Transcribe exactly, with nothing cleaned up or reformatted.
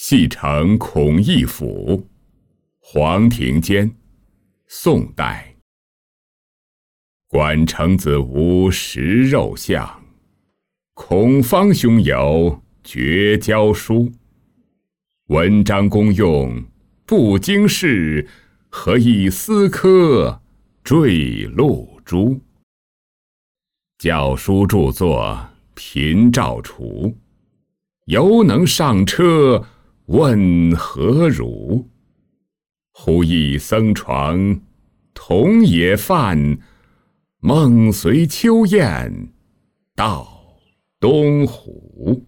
戏称孔义府，黄庭坚，宋代。关城子无食肉相，孔方兄有绝交书。文章公用不经事，何以思科坠露珠？教书著作频照除，犹能上车问何如？忽忆僧床同野饭，梦随秋雁到东湖。